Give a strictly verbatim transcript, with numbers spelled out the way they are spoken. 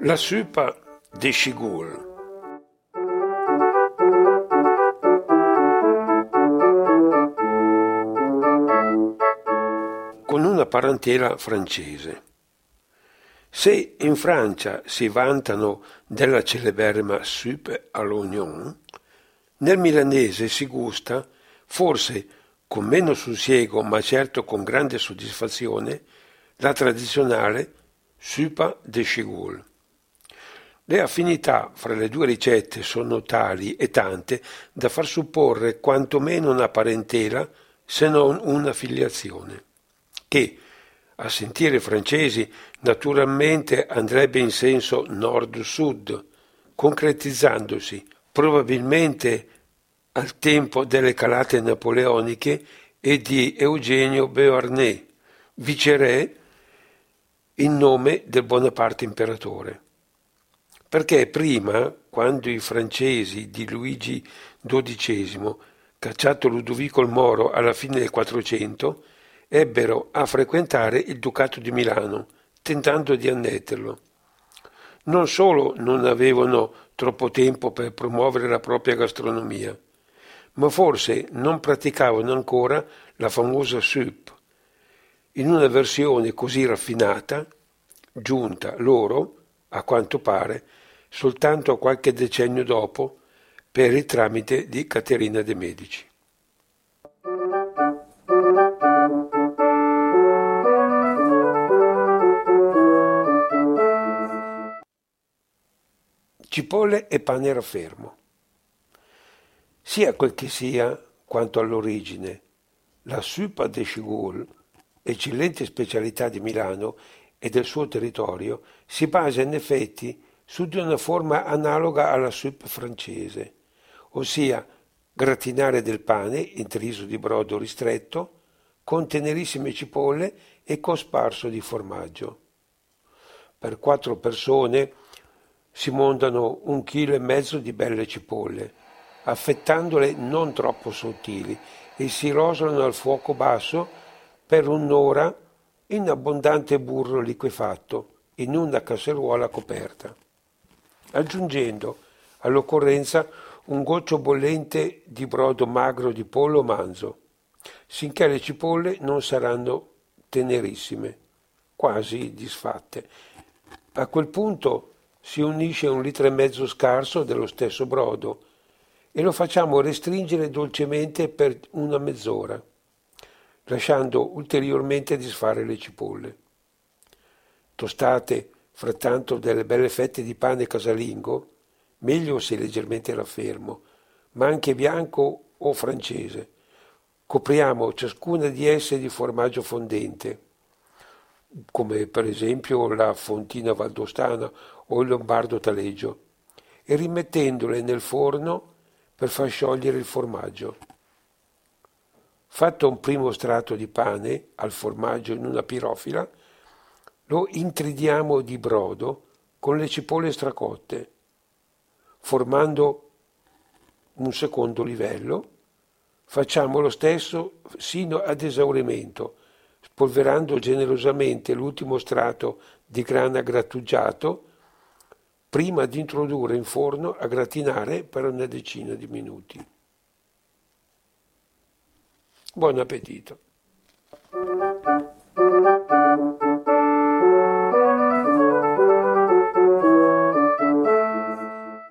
La soupe de Chigoule. Con una parentela francese. Se in Francia si vantano della celeberrima soupe à l'oignon, nel milanese si gusta, forse con meno sussiego ma certo con grande soddisfazione, la tradizionale soupe de Chigoule. Le affinità fra le due ricette sono tali e tante da far supporre quantomeno una parentela, se non una filiazione, che, a sentire francesi, naturalmente andrebbe in senso nord-sud, concretizzandosi probabilmente al tempo delle calate napoleoniche e di Eugenio Beauharnais, viceré in nome del Bonaparte imperatore. Perché prima, quando i francesi di Luigi dodicesimo, cacciato Ludovico il Moro alla fine del Quattrocento, ebbero a frequentare il Ducato di Milano, tentando di annetterlo. Non solo non avevano troppo tempo per promuovere la propria gastronomia, ma forse non praticavano ancora la famosa soupe, in una versione così raffinata, giunta loro, a quanto pare, soltanto qualche decennio dopo, per il tramite di Caterina de' Medici. Cipolle e pane raffermo. Sia quel che sia, quanto all'origine, la soupe de Chigoule, eccellente specialità di Milano e del suo territorio, si basa in effetti su di una forma analoga alla soupe francese, ossia gratinare del pane intriso di brodo ristretto, con tenerissime cipolle e cosparso di formaggio. Per quattro persone si montano un chilo e mezzo di belle cipolle, affettandole non troppo sottili, e si rosolano al fuoco basso per un'ora in abbondante burro liquefatto in una casseruola coperta, aggiungendo all'occorrenza un goccio bollente di brodo magro di pollo manzo, sinché le cipolle non saranno tenerissime, quasi disfatte. A quel punto si unisce un litro e mezzo scarso dello stesso brodo e lo facciamo restringere dolcemente per una mezz'ora, lasciando ulteriormente disfare le cipolle. Tostate frattanto delle belle fette di pane casalingo, meglio se leggermente raffermo, ma anche bianco o francese. Copriamo ciascuna di esse di formaggio fondente, come per esempio la fontina valdostana o il lombardo taleggio, e rimettendole nel forno per far sciogliere il formaggio. Fatto un primo strato di pane al formaggio in una pirofila, lo intridiamo di brodo con le cipolle stracotte, formando un secondo livello. Facciamo lo stesso sino ad esaurimento, spolverando generosamente l'ultimo strato di grana grattugiato prima di introdurre in forno a gratinare per una decina di minuti. Buon appetito!